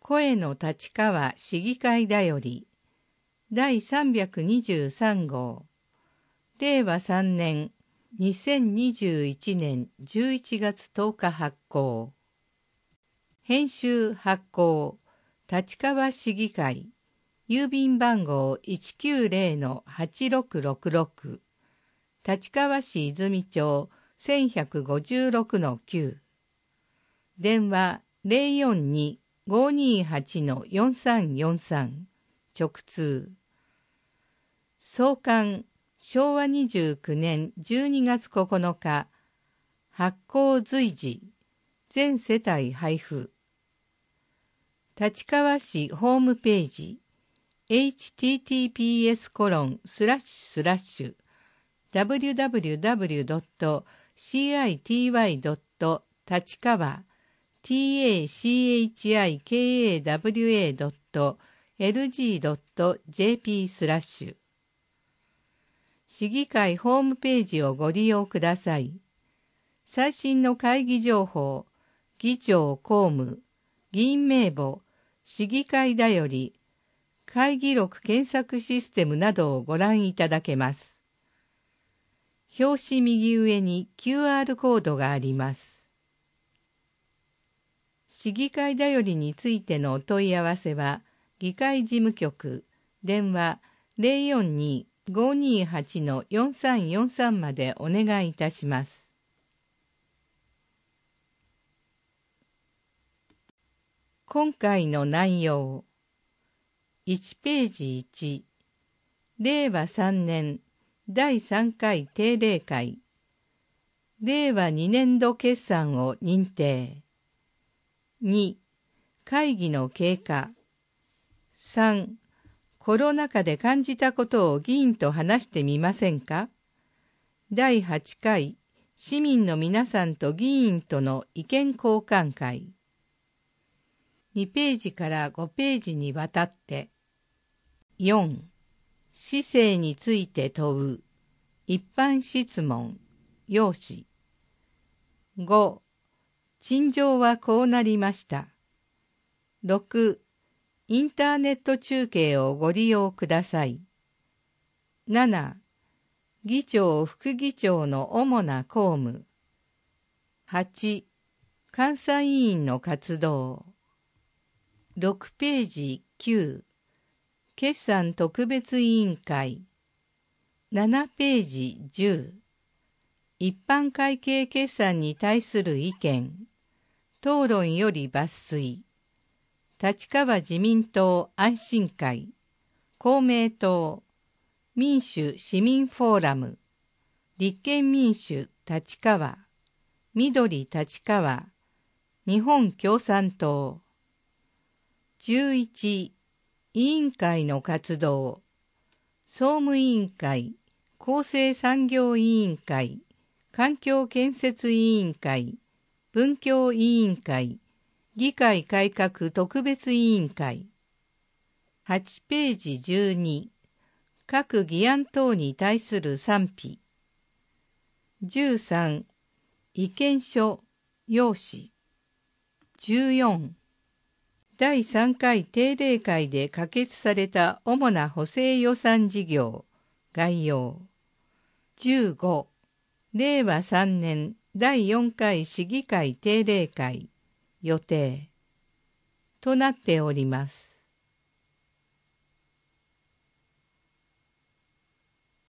声の立川市議会だより第323号令和3年2021年11月10日発行。編集発行立川市議会郵便番号 190-8666 立川市泉町 1156-9 電話 042-528-4343 直通創刊昭和29年12月9日発行随時全世帯配布立川市ホームページ https://www.tachikawa.lg.jp 市議会ホームページをご利用ください。最新の会議情報、議長公務、議員名簿、市議会だより、会議録検索システムなどをご覧いただけます。表紙右上に QR コードがあります。市議会だよりについてのお問い合わせは、議会事務局、電話 042-528-4343 までお願いいたします。今回の内容1ページ1令和3年第3回定例会令和2年度決算を認定2会議の経過3コロナ禍で感じたことを議員と話してみませんか第8回市民の皆さんと議員との意見交換会2ページから5ページにわたって4. 市政について問う一般質問要旨5. 陳情はこうなりました。6. インターネット中継をご利用ください。7. 議長・副議長の主な公務。8. 監査委員の活動。6ページ9決算特別委員会7ページ10一般会計決算に対する意見討論より抜粋立川自民党安心会公明党民主・市民フォーラム立憲民主立川緑立川日本共産党11委員会の活動総務委員会厚生産業委員会環境建設委員会文教委員会議会改革特別委員会8ページ12各議案等に対する賛否13意見書要旨14第3回定例会で可決された主な補正予算事業概要15令和3年第4回市議会定例会予定となっております。